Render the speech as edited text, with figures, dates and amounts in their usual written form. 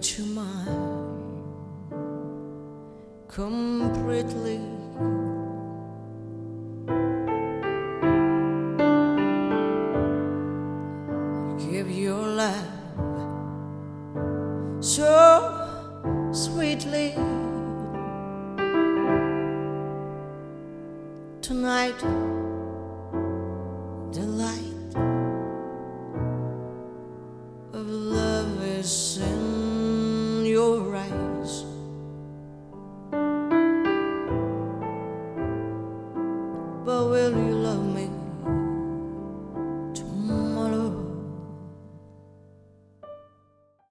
that you're mine completely. Give your love so sweetly. Tonight the light of love is